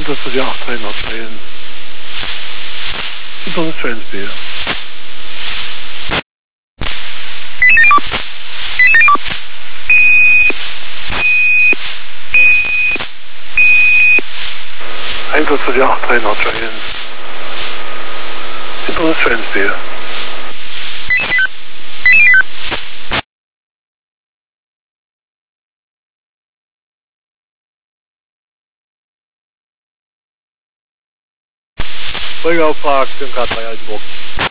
Einsatz für die 83 Nordrhein. Hinter Transbier. Einsatz für die 83 Nordrhein. Hinter Transbier. Folgeauftrag, 5 Grad 3 Altenburg.